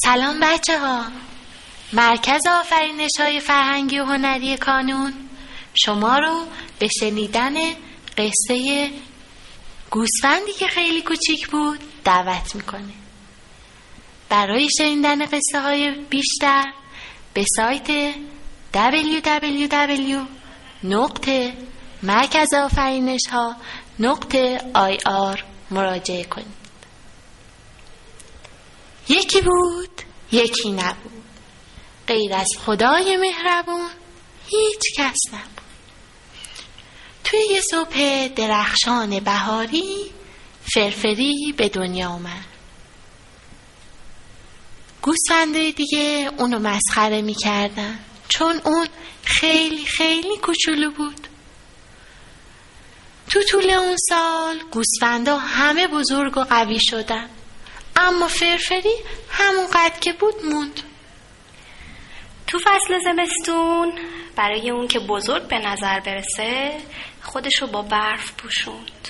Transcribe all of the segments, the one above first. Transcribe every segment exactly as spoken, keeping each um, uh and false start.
سلام بچه ها. مرکز آفرینش های فرهنگی و هنری کانون شما رو به شنیدن قصه گوسفندی که خیلی کوچیک بود دعوت میکنه. برای شنیدن قصه های بیشتر به سایت دبلیو دبلیو دبلیو نقطه مرکز آفرینش ها نقطه آی آر مراجعه کنید. یکی بود یکی نبود، غیر از خدای مهربون هیچ کس نبود. توی یه صبح درخشان بهاری فرفری به دنیا آمد. گوسفندای دیگه اونو مسخره میکردن چون اون خیلی خیلی کوچولو بود. تو طول اون سال گوسفندا همه بزرگ و قوی شدن، اما فرفری همون قد که بود موند. تو فصل زمستون برای اون که بزرگ به نظر برسه خودشو با برف پوشوند.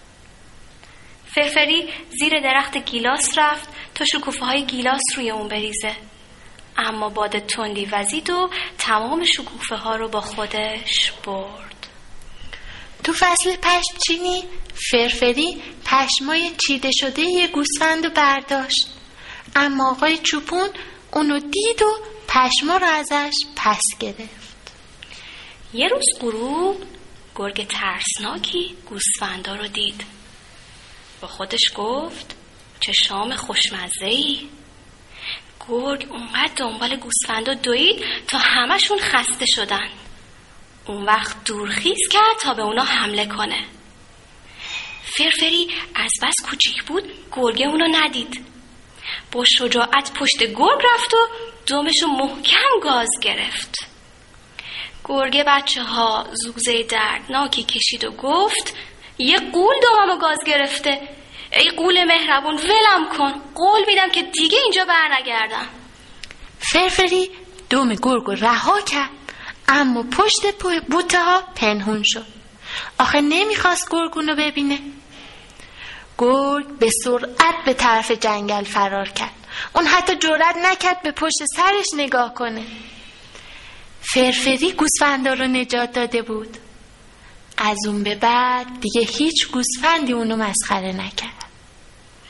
فرفری زیر درخت گیلاس رفت تا شکوفه های گیلاس روی اون بریزه، اما باد تندی وزید و تمام شکوفه ها رو با خودش برد. تو فصل پشم چینی فرفری پشمای چیده شده یه گوسفند رو برداشت، اما آقای چوپون اونو دید و پشما رو ازش پس گرفت. یه روز غروب گرگ ترسناکی گوسفندا رو دید. با خودش گفت چه شام خوشمزه‌ای. گرگ اونقدر دنبال گوسفندا دوید تا همشون خسته شدن. اون وقت دورخیز کرد تا به اونا حمله کنه. فرفری از بس کوچیک بود گرگه اونو ندید. با شجاعت پشت گرگ رفت و دمشو محکم گاز گرفت. گرگه بچه ها زوزه دردناکی کشید و گفت یه غول دممو گاز گرفته. ای غول مهربون ولم کن، قول میدم که دیگه اینجا برنگردم. فرفری دم گرگ رو رها کرد، اما پشت بوته ها پنهون شد. آخه نمیخواست گرگ اونو ببینه. گرگ به سرعت به طرف جنگل فرار کرد. اون حتی جرئت نکرد به پشت سرش نگاه کنه. فرفری گوسفندا رو نجات داده بود. از اون به بعد دیگه هیچ گوسفندی اونو مسخره نکرد.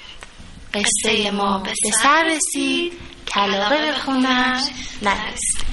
قصه ما به سر رسید، کلاغه به خونش نرسید.